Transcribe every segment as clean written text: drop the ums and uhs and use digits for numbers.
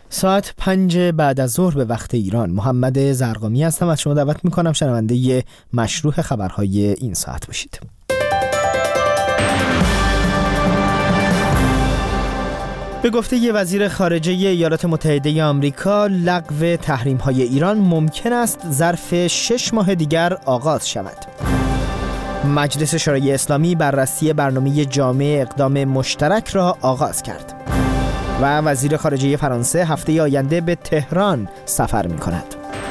ساعت 5 بعد از ظهر به وقت ایران. محمد زرقامی هستم. از شما دعوت میکنم شنونده مشروع خبرهای این ساعت باشید. به گفته وزیر خارجه ایالات متحده آمریکا، لغو تحریم‌های ایران ممکن است ظرف 6 ماه دیگر آغاز شود. مجلس شورای اسلامی بررسی برنامه جامع اقدام مشترک را آغاز کرد. و وزیر خارجه فرانسه هفته آینده به تهران سفر می‌کند.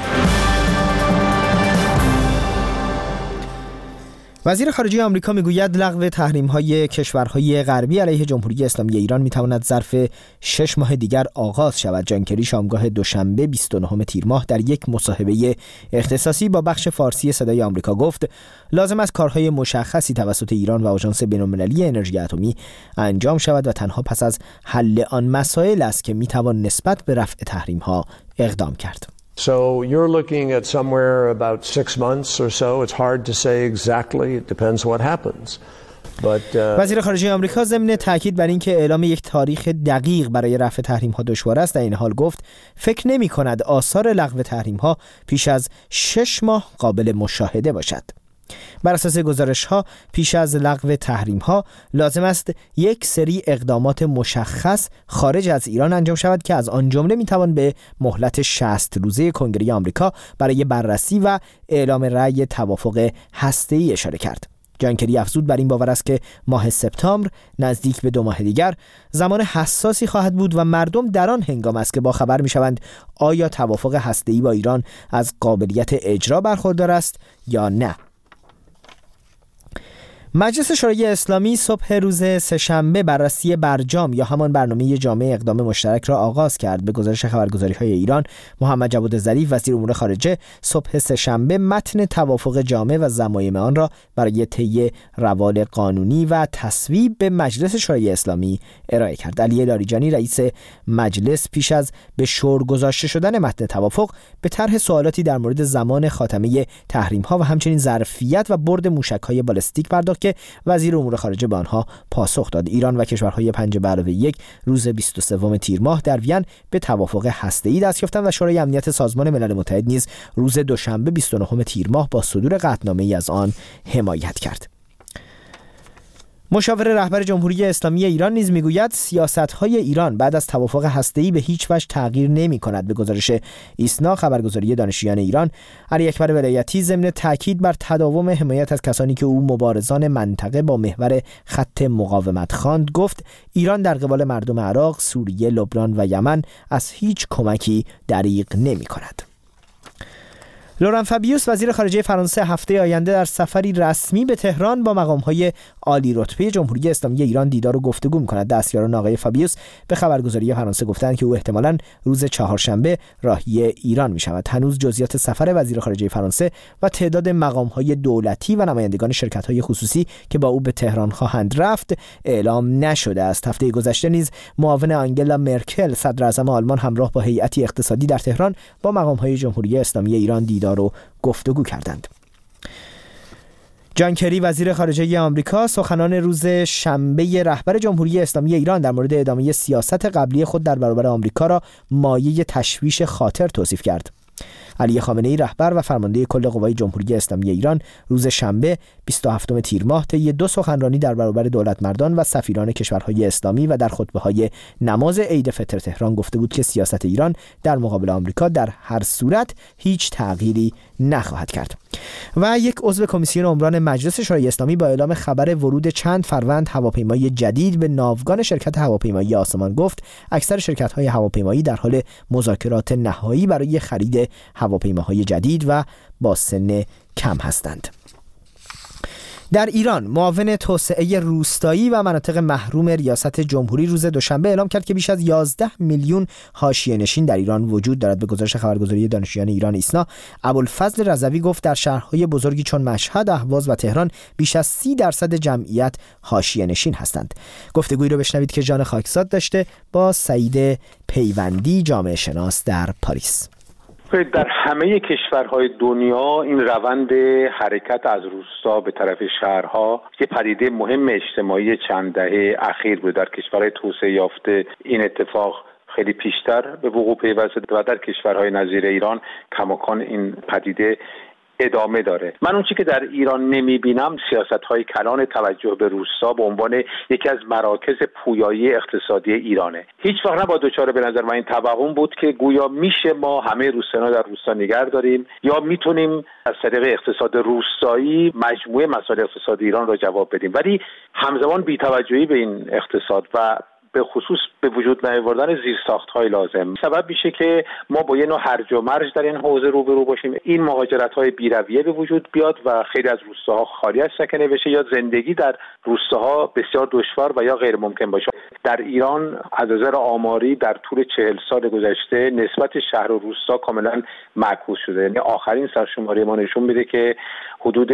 وزیر خارجه آمریکا میگوید لغو تحریم‌های کشورهای غربی علیه جمهوری اسلامی ایران میتواند ظرف 6 ماه دیگر آغاز شود. جان کری شامگاه دوشنبه 29 تیر ماه در یک مصاحبه اختصاصی با بخش فارسی صدای آمریکا گفت لازم است کارهای مشخصی توسط ایران و آژانس بین‌المللی انرژی اتمی انجام شود و تنها پس از حل آن مسائل است که میتوان نسبت به رفع تحریم‌ها اقدام کرد. So you're looking at somewhere about 6 months or so. It's hard to say exactly. It depends what happens. وزیر خارجه آمریکا ضمن تاکید بر اینکه اعلام یک تاریخ دقیق برای رفع تحریم‌ها دشوار است، در این حال گفت فکر نمی‌کند آثار لغو تحریم‌ها پیش از 6 ماه قابل مشاهده باشد. بر اساس گزارش‌ها پیش از لغو تحریم‌ها لازم است یک سری اقدامات مشخص خارج از ایران انجام شود که از آن جمله می‌توان به مهلت 60 روزه کنگره آمریکا برای بررسی و اعلام رأی توافق هسته‌ای اشاره کرد. جان کری افزود بر این باور است که ماه سپتامبر نزدیک به 2 ماه دیگر زمان حساسی خواهد بود و مردم در آن هنگام است که با خبر می‌شوند آیا توافق هسته‌ای با ایران از قابلیت اجرا برخوردار است یا نه. مجلس شورای اسلامی صبح روز سه‌شنبه بررسی برجام یا همان برنامه جامع اقدام مشترک را آغاز کرد. به گزارش خبرگزاری‌های ایران، محمد جواد ظریف وزیر امور خارجه صبح سه‌شنبه متن توافق جامع و ضمایم آن را برای طی روال قانونی و تصویب به مجلس شورای اسلامی ارائه کرد. علی لاریجانی رئیس مجلس پیش از به شور گذاشته شدن متن توافق به طرح سوالاتی در مورد زمان خاتمه تحریم‌ها و همچنین ظرفیت و برد موشک‌های بالستیک پرداخت که وزیر امور خارجه به آنها پاسخ داد. ایران و کشورهای 5+1 روز 23 تیر ماه در وین به توافق هسته‌ای دست یافتند و شورای امنیت سازمان ملل متحد نیز روز دوشنبه 29 تیر ماه با صدور قطعنامه‌ای از آن حمایت کرد. مشاور رهبر جمهوری اسلامی ایران نیز میگوید سیاست‌های ایران بعد از توافق هسته‌ای به هیچ وجه تغییر نمی‌کند. به گزارش ایسنا خبرگزاری دانشجویان ایران، علی اکبر ولایتی ضمن تاکید بر تداوم حمایت از کسانی که او مبارزان منطقه با محور خط مقاومت خواند، گفت ایران در قبال مردم عراق، سوریه، لبنان و یمن از هیچ کمکی دریغ نمی‌کند. لوران فابیوس وزیر خارجه فرانسه هفته آینده در سفری رسمی به تهران با مقام‌های عالی رتبه جمهوری اسلامی ایران دیدار و گفتگو می‌کند. دستیاران آقای فابیوس به خبرگزاری فرانسه گفتند که او احتمالاً روز چهارشنبه راهی ایران می‌شود. هنوز جزئیات سفر وزیر خارجه فرانسه و تعداد مقام‌های دولتی و نمایندگان شرکت‌های خصوصی که با او به تهران خواهند رفت اعلام نشده است. هفته گذشته نیز معاون آنگلا مرکل صدراعظم آلمان همراه با هیئتی اقتصادی در تهران با مقام‌های جمهوری اسلامی ایران دیدار و گفتگو کردند. جان کری وزیر خارجه آمریکا سخنان روز شنبه رهبر جمهوری اسلامی ایران در مورد ادامه سیاست قبلی خود در برابر آمریکا را مایه تشویش خاطر توصیف کرد. علی خامنه‌ای رهبر و فرمانده کل قوای جمهوری اسلامی ایران روز شنبه 27 تیر ماه طی 2 سخنرانی در برابر دولتمردان و سفیران کشورهای اسلامی و در خطبه‌های نماز عید فطر تهران گفته بود که سیاست ایران در مقابل آمریکا در هر صورت هیچ تغییری نخواهد کرد. و یک عضو کمیسیون عمران مجلس شورای اسلامی با اعلام خبر ورود چند فروند هواپیمایی جدید به ناوگان شرکت هواپیمایی آسمان گفت اکثر شرکت‌های هواپیمایی در حال مذاکرات نهایی برای خرید هواپیماهای جدید و با سن کم هستند. در ایران معاون توسعه روستایی و مناطق محروم ریاست جمهوری روز دوشنبه اعلام کرد که بیش از 11 میلیون حاشیه‌نشین در ایران وجود دارد. به گزارش خبرگزاری دانشجویان ایران ایسنا، ابوالفضل رضوی گفت در شهرهای بزرگی چون مشهد، اهواز و تهران بیش از 30% جمعیت حاشیه‌نشین هستند. گفتگویی رو بشنوید که جان خاکزاد داشته با سعید پیوندی، جامعه شناس در پاریس. در همه کشورهای دنیا این روند حرکت از روستا به طرف شهرها یه پدیده مهم اجتماعی چند دهه اخیر بود. در کشورهای توسعه یافته این اتفاق خیلی پیشتر به وقوع پیوسته و در کشورهای نظیر ایران کماکان این پدیده ادامه داره. من اون چیزی که در ایران نمیبینم سیاست‌های کلان توجه به روستا به عنوان یکی از مراکز پویایی اقتصادی ایرانه. هیچ وقت نباید دچار به نظر من این توهم بود که گویا میشه ما همه روستاییان در روستا نگه داریم یا میتونیم از طریق اقتصاد روستایی مجموعه مسائل اقتصادی ایران را جواب بدیم، ولی همزمان بی‌توجهی به این اقتصاد و به خصوص به وجود نیاوردن زیرساخت‌های لازم سبب میشه که ما با یه نوع هرج و مرج در این حوزه روبرو باشیم. این مهاجرت‌های بی‌رویه به وجود بیاد و خیلی از روستاها خالی از سکنه بشه یا زندگی در روستاها بسیار دشوار و یا غیر ممکن باشه. در ایران از نظر آماری در طول 40 سال گذشته نسبت شهر و روستا کاملا معکوس شده. یعنی آخرین سرشماری ما نشون میده که حدود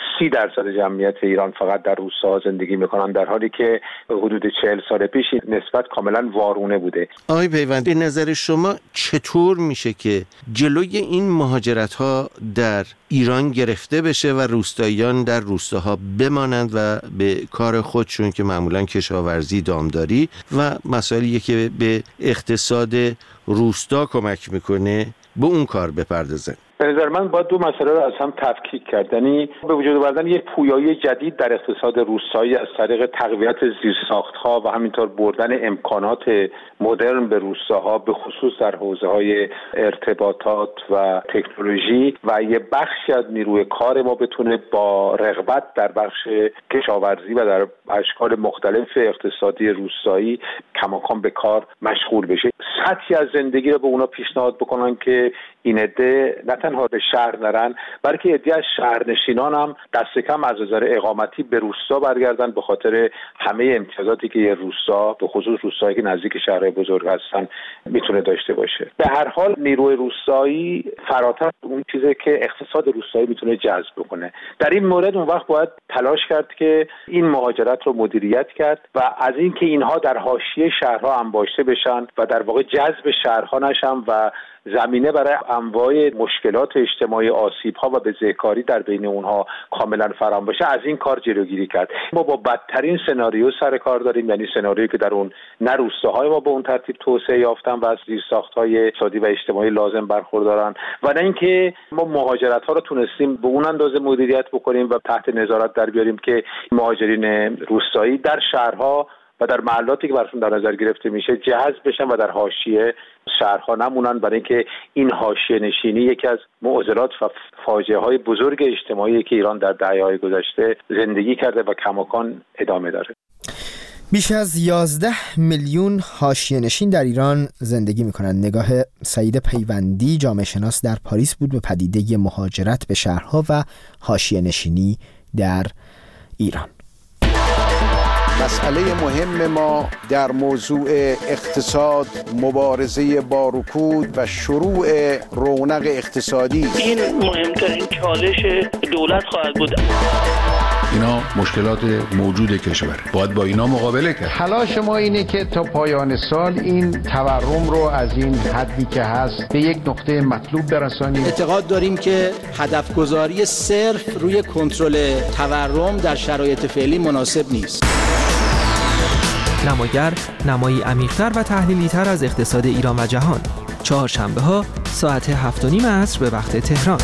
30% جمعیت ایران فقط در روستاها زندگی میکنن، در حالی که حدود 40 سال پیش نسبت کاملا وارونه بوده. آقای پیوندی، نظر شما چطور میشه که جلوی این مهاجرت‌ها در ایران گرفته بشه و روستاییان در روستاها بمانند و به کار خودشون که معمولاً کشاورزی، دامداری و مسائلی که به اقتصاد روستا کمک میکنه به اون کار بپردازن؟ به نظر من باید دو مسئله رو از هم تفکیک کرد. یعنی به وجود آوردن یک پویایی جدید در اقتصاد روستایی از طریق تقویت زیرساخت‌ها و همینطور بردن امکانات مدرن به روستاها به خصوص در حوزه‌های ارتباطات و تکنولوژی و یه بخشی از نیروی کار ما بتونه با رغبت در بخش کشاورزی و در اشکال مختلف اقتصادی روستایی کماکان به کار مشغول بشه. سطحی از زندگی رو به اونا پیشنهاد بکنن که این عده نه تنها به شهر نرن بلکه عده از شهرنشینان هم دست کم از نظر اقامتی به روستا برگردن به خاطر همه امتیازاتی که یه روستا به خصوص روستایی که نزدیک شهرهای بزرگ هستن میتونه داشته باشه. به هر حال نیروی روستایی فراتر اون چیزی که اقتصاد روستایی میتونه جذب بکنه. در این مورد اون وقت باید تلاش کرد که این مهاجرت رو مدیریت کرد و از اینکه اینها در حاشیه شهرها انباشته بشن و در واقع جذب شهرها نشن و زمینه برای انواع مشکلات اجتماعی، آسیب‌ها و بزهکاری در بین اونها کاملا فراهم باشه، از این کار جلوگیری کرد. ما با بدترین سناریو سر کار داریم، یعنی سناریویی که در اون نه روستاهای ما به اون ترتیب توسعه یافتن و از زیرساخت‌های اقتصادی و اجتماعی لازم برخوردارن و نه اینکه ما مهاجرت‌ها رو تونستیم به اون اندازه مدیریت بکنیم و تحت نظارت در بیاریم که مهاجرین روستایی در شهرها و در محلاتی که براشون در نظر گرفته میشه جذب بشن و در حاشیه شهرها نمونن، برای اینکه این حاشیه نشینی یکی از معضلات و فاجعه های بزرگ اجتماعی که ایران در دهه‌های گذشته زندگی کرده و کماکان ادامه داره. بیش از 11 میلیون حاشیه نشین در ایران زندگی میکنند. نگاه سعید پیوندی، جامعه شناس در پاریس بود به پدیده مهاجرت به شهرها و حاشیه نشینی در ایران. مسئله مهم ما در موضوع اقتصاد مبارزه با رکود و شروع رونق اقتصادی. این مهمترین چالش دولت خواهد بود. اینا مشکلات موجود کشور، باید با اینا مقابله کرد. تلاش ما اینه که تا پایان سال این تورم رو از این حدی که هست به یک نقطه مطلوب برسانیم. اعتقاد داریم که هدف گذاری صرف روی کنترل تورم در شرایط فعلی مناسب نیست. نماگر، نمایی عمیق‌تر و تحلیلی‌تر از اقتصاد ایران و جهان. چهارشنبه‌ها ساعت 7:30 عصر به وقت تهران.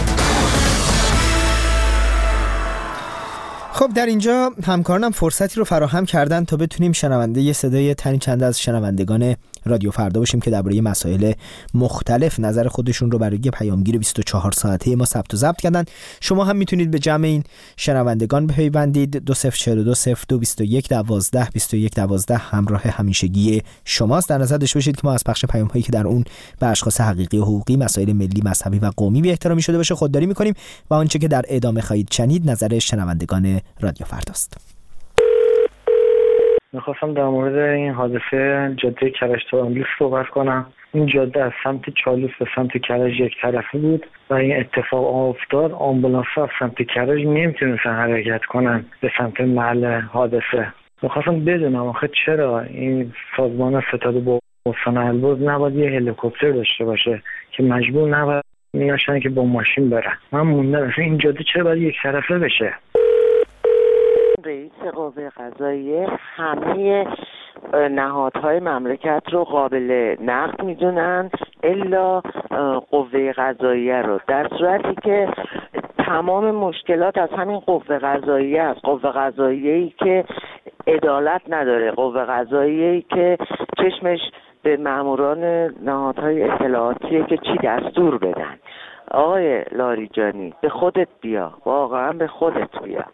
خب در اینجا همکارانم فرصتی رو فراهم کردن تا بتونیم شنونده صدای تنی چند از شنوندگان رادیو فردا باشیم که درباره مسائل مختلف نظر خودشون رو برای پیامگیر 24 ساعته ما ثبت و ضبط کردن. شما هم میتونید به جمع این شنوندگان بپیوندید. 2042022112 همراه همیشگی شماست. در نظر داشته باشید که ما از پخش پیام هایی که در اون به اشخاص حقیقی و حقوقی، مسائل ملی، مذهبی و قومی بی احترامی شده باشه خودداری میکنیم و آنچه که در ادامه خواهید شنید نظر شنوندگان رادیو فرداست. میخواستم در مورد این حادثه جاده کرج تا امروز صحبت کنم. این جاده از سمت چالوس به سمت کرج یک طرفه بود و این اتفاق افتاد. آمبولانس از سمت کرج نمیتونستن حرکت کنن به سمت محل حادثه. میخواستم بدونم آخه چرا این سازمان ستاد بستان البرز نباید یه هلیکوپتر داشته باشه که مجبور نباید میاشن که با ماشین برن. من موندم این جاده چرا باید یک طرفه بشه؟ رئیس قوه قضاییه همه نهادهای مملکت رو قابل نقد میدونن الا قوه قضاییه رو، در صورتی که تمام مشکلات از همین قوه قضاییه است. قوه قضاییه‌ای که عدالت نداره، قوه قضاییه‌ای که چشمش به ماموران نهادهای اطلاعاتیه که چی دستور بدن. آقای لاریجانی به خودت بیا، واقعا به خودت بیا.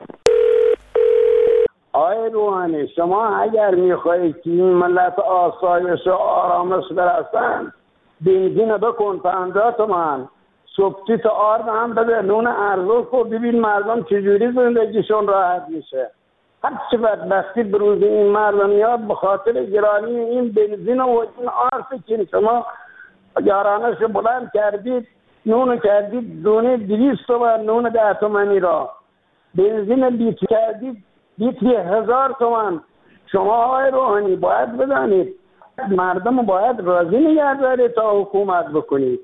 آقای روحانی، شما اگر میخواهید که این ملت آسایش و آرامش برسن، بنزین بکن 50 تومن، سبسید آرد هم بده، نون ارزو کن، ببین مردم چجوری زندگیشون راحت میشه. هر چه بدبختی بروز این مردم یاد به خاطر گرانی این بنزین و این آرد که شما یارانش بلند کردید، نون کردید دونه 200 تومن، نون 10 تومنی را، بنزین لیتر کردید لیتری 1000 تومن. شما آقای روحانی باید بدانید مردم باید راضی نگه دارید تا حکومت بکنید.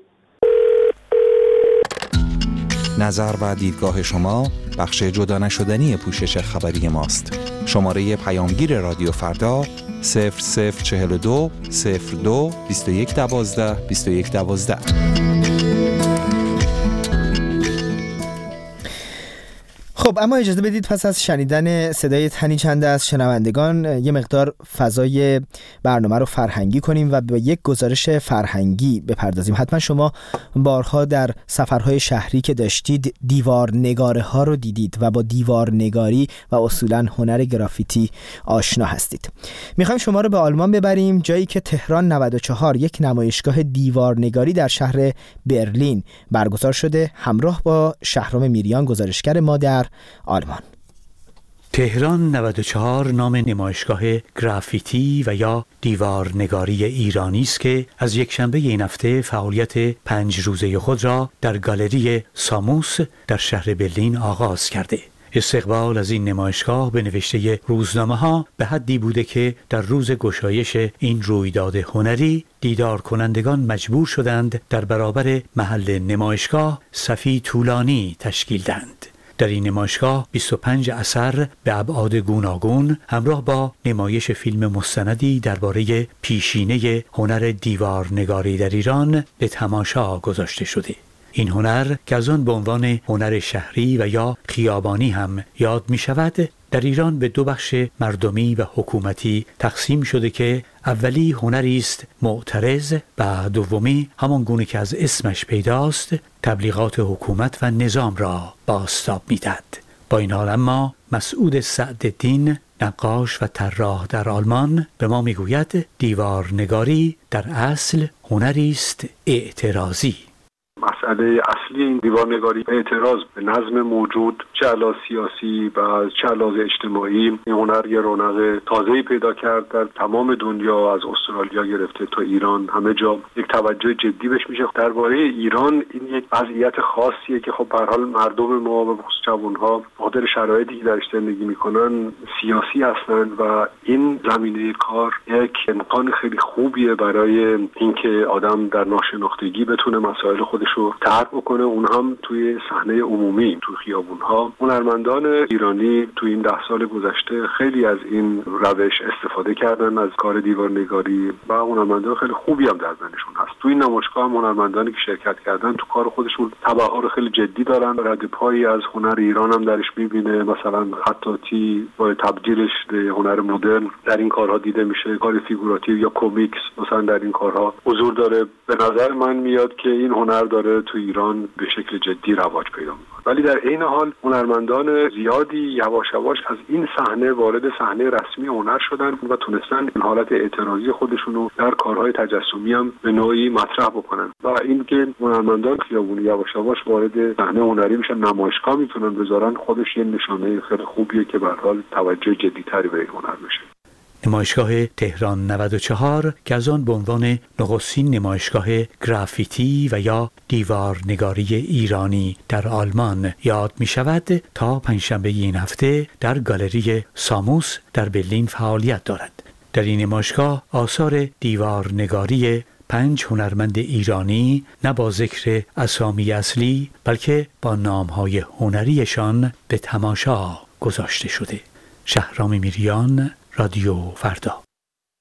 نظر و دیدگاه شما بخش جدا نشدنی پوشش خبری ماست. شماره پیامگیر رادیو فردا 0042 02 21 12 21 12. خب اما اجازه بدید پس از شنیدن صدای تنی چند از شنوندگان یه مقدار فضای برنامه رو فرهنگی کنیم و به یک گزارش فرهنگی بپردازیم. حتما شما بارها در سفرهای شهری که داشتید دیوارنگاره ها رو دیدید و با دیوارنگاری و اصولا هنر گرافیتی آشنا هستید. میخوایم شما رو به آلمان ببریم، جایی که تهران 94 یک نمایشگاه دیوارنگاری در شهر برلین برگزار شده، همراه با شهرام میریان گزارشگر ما در آلمان. تهران 94 نام نمایشگاه گرافیتی و یا دیوارنگاری ایرانی است که از یکشنبه این هفته فعالیت 5 روزه خود را در گالری ساموس در شهر برلین آغاز کرده. استقبال از این نمایشگاه به نوشته روزنامه‌ها به حدی بوده که در روز گشایش این رویداد هنری دیدار کنندگان مجبور شدند در برابر محل نمایشگاه صفی طولانی تشکیل دهند. در این نمایشگاه 25 اثر به ابعاد گوناگون همراه با نمایش فیلم مستندی درباره پیشینه هنر دیوارنگاری در ایران به تماشا گذاشته شده. این هنر که از آن به عنوان هنر شهری و یا خیابانی هم یاد می شود، در ایران به 2 بخش مردمی و حکومتی تقسیم شده که اولی هنری است معترض و دومی همان گونه که از اسمش پیداست تبلیغات حکومت و نظام را بازتاب می‌دهد. با این حال اما مسعود سعدالدین نقاش و طراح در آلمان به ما میگوید دیوارنگاری در اصل هنری است اعتراضی. مسئله اصلی این دیوارنگاری اعتراض به نظم موجود، چه علاوه سیاسی و چه علاوه اجتماعی. این هنر یه رونق تازه‌ای پیدا کرد در تمام دنیا، از استرالیا گرفته تا ایران، همه جا یک توجه جدی بهش میشه. درباره ایران این یک وضعیت خاصیه که خب به هر حال مردم ما و خصوص جوان‌ها خاطر شرایطی که درش زندگی میکنن سیاسی هستند و این زمینه کار یک امکان خیلی خوبیه برای اینکه آدم در ناشناختگی بتونه مسائل خودش رو طرح بکنه، اون هم توی صحنه عمومی، توی خیابون‌ها. هنرمندان ایرانی توی این 10 سال گذشته خیلی از این روش استفاده کردن از کار دیوارنگاری و هنرمندان خیلی خوبی هم در بینشون هست. توی این نمایشگاه هم هنرمندانی که شرکت کردن تو کار خودشون تبحر خیلی جدی دارن، ردپایی از هنر ایران هم درش می‌بینه. مثلا خطاطی با تبدیلش به هنر مدرن در این کارها دیده میشه، کار فیگوراتیو یا کمیکس مثلا در این کارها حضور داره. به نظر من میاد که این هنر داره تو ایران به شکل جدی رواج پیدا میکنه، ولی در عین حال هنرمندان زیادی یواش یواش از این صحنه وارد صحنه رسمی هنر شدن و تونستن این حالت اعتراضی خودشون رو در کارهای تجسمی هم به نوعی مطرح بکنن و اینکه هنرمندان خیابونی یواش یواش وارد صحنه هنری میشن، نمایشگاه میتونن بذارن، خودش یه نشانه خیلی خوبیه که به هر حال توجه جدی‌تری به این هنر بشه. نمایشگاه تهران 94 که از آن به عنوان نخستین نمایشگاه گرافیتی و یا دیوارنگاری ایرانی در آلمان یاد می شود، تا پنجشنبه این هفته در گالری ساموس در برلین فعالیت دارد. در این نمایشگاه آثار دیوارنگاری 5 هنرمند ایرانی نه با ذکر اسامی اصلی بلکه با نام‌های هنریشان به تماشا گذاشته شده. شهرام میریان، رادیو فردا.